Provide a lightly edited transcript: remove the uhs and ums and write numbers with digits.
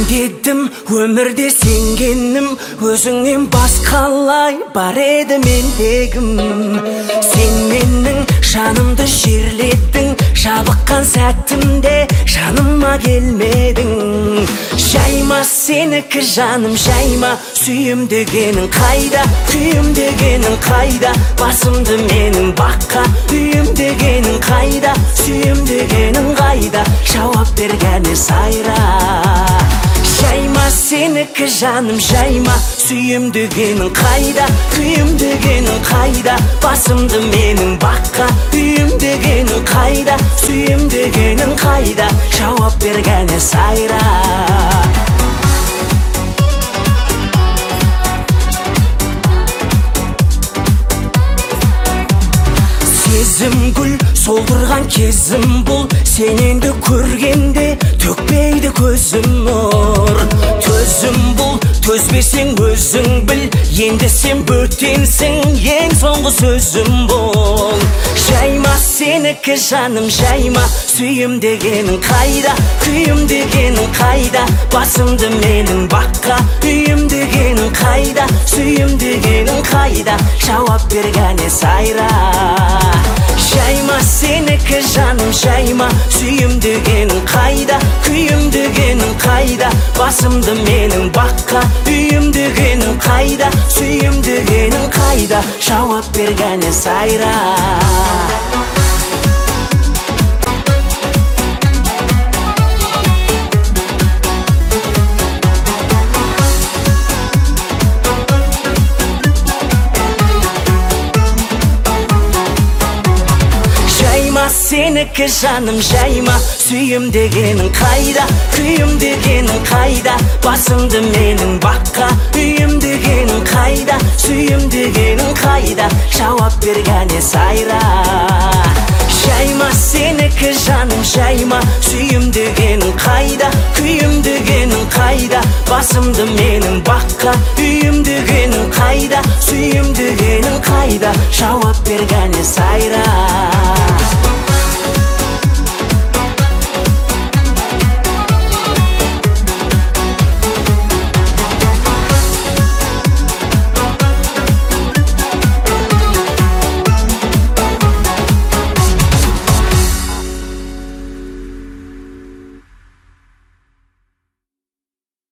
дедім, өмірде сенгенім, өзіңнен басқалай бар еді мендегім. Сен менің жанымды жерледің, жабыққан сәтімде жаныма келмедің. Жайма сенікі жаным, жайма, сүйім дегенің қайда, күйім дегенің қайда, басымды менің баққа, үйім дегенің қайда, сүйім дегенің қайда, жауап бергені сайра. Жайма сенікі жаным, жайма, сүйім дегенің қайда, күйім дегенің қайда, басымды менің баққа, үйім дегенің қайда, сүйім дегенің қайда, жауап бергені сайра. Сезім гүл солдырған кезім бұл, сен енді көргенде төкпейді көзім нұр. Төзім бұл, төзбесең өзің біл, енді сен бөтенсің, ең соңғы сөзім бұл. Жайма сенікі жаным, жайма, сүйім дегенің қайда, күйім дегенің қайда, басымды менің баққа, үйім дегенің қайда, сүйім дегенің қайда, жауап бергені сайра. Жайма сенікі жаным, жайма, сүйім дегенің қайда, күйім дегенің қайда, басымды менің баққа, үйім дегенің қайда, сүйім дегенің қайда, жауап бергені сайра. Сенікі жаным, жайма, сүйім дегенің қайда, күйім дегенің қайда, басымды менің баққа, үйім дегенің қайда, сүйім дегенің қайда, жауап бергені сайра. Жайма сенікі жаным, жайма, сүйім дегенің қайда, күйім дегенің қайда, басымды менің баққа, үйім дегенің қайда, сүйім дегенің қайда, жауап бергені сайра.